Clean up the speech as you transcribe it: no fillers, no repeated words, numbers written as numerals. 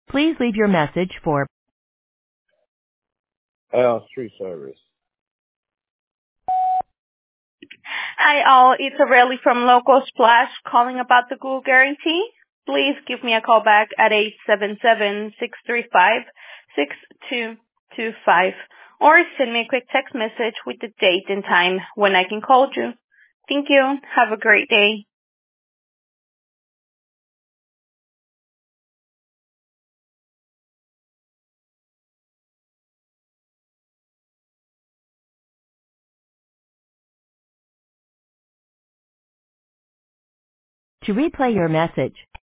Please leave your message for Street service. Hi all, it's Aurelie from Local Splash calling about the Google Guarantee. Please give me a call back at 877-635-6225 or send me a quick text message with the date and time when I can call you. Thank you. Have a great day. to replay your message.